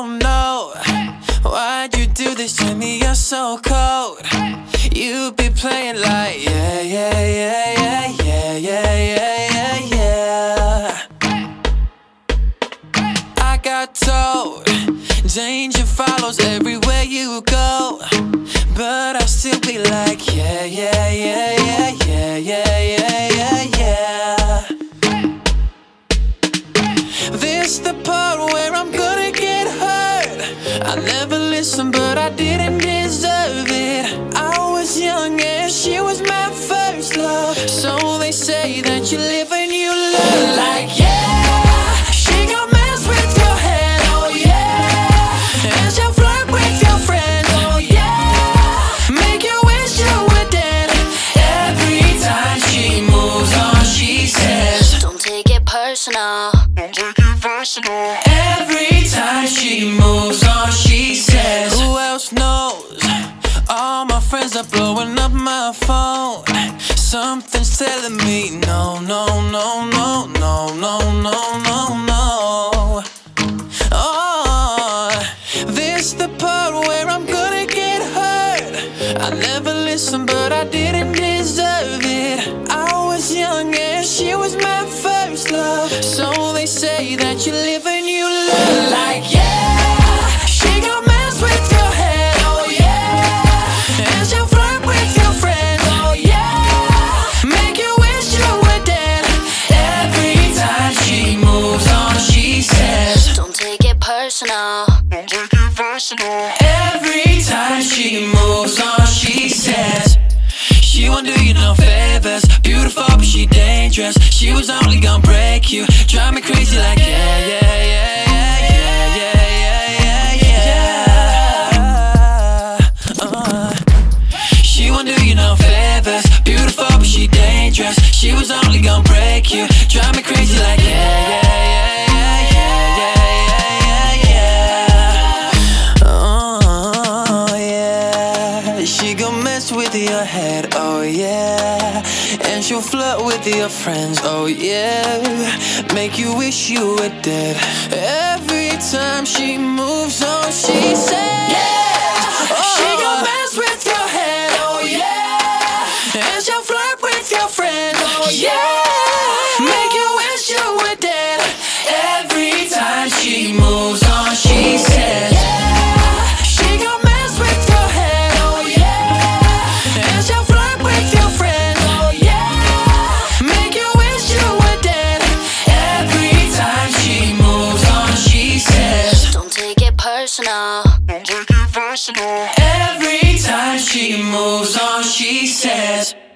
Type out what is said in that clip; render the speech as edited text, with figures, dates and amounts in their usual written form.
don't know why'd you do this to me, you're so cold. You be playing like yeah, yeah, yeah, yeah, yeah, yeah, yeah, yeah, yeah. I got told danger follows everywhere you go, but I still be like yeah, yeah, yeah, yeah, yeah, yeah, yeah, yeah, yeah. This the part where I'm gonna get hurt. I never listened, but I didn't deserve it. I was young and she was my first love, so they say that you live and you learn. Like yeah, she gon' mess with your head, oh yeah, and she'll flirt with your friends, oh yeah, make you wish you were dead. Every time she moves on, she says, don't take it personal. don't take it personal. Every time she moves on, she says, who else knows? All my friends are blowing up my phone. Something's telling me no, no, no, no, no, no, no, no, no. Oh, this the part where I'm gonna get hurt. I never listened, but I didn't deserve it. I was young and she was my first love, so they say that you live and you learn. Like yeah, she gon' mess with your head, oh yeah, and she'll flirt with your friends, oh yeah, make you wish you were dead. Every time she moves on, she says, don't take it personal. don't take it personal. Every time she moves on, she says, she won't do you no favors. Beautiful, but she dangerous. She was only gonna break you, drive me crazy like yeah, yeah, yeah, yeah, yeah, yeah, yeah, yeah. She won't do you no favors. Beautiful, but she dangerous. She was only gonna break you, drive me crazy like yeah, yeah, yeah, yeah, yeah, yeah, yeah, yeah. Oh yeah, she gon' mess with your head, oh yeah, and she'll flirt with your friends, oh yeah, make you wish you were dead. Every time she moves on, she says yeah, she gon' mess with your head, oh yeah, and she'll flirt with your friends, oh yeah, make you wish you were dead. Every time she moves on, she says yeah, she gon' mess with your head, oh yeah, and she'll flirt with your friends, oh yeah, make you wish you were dead. Every time she moves on, she says, don't take it personal. don't take it personal. Every time she moves on, she says.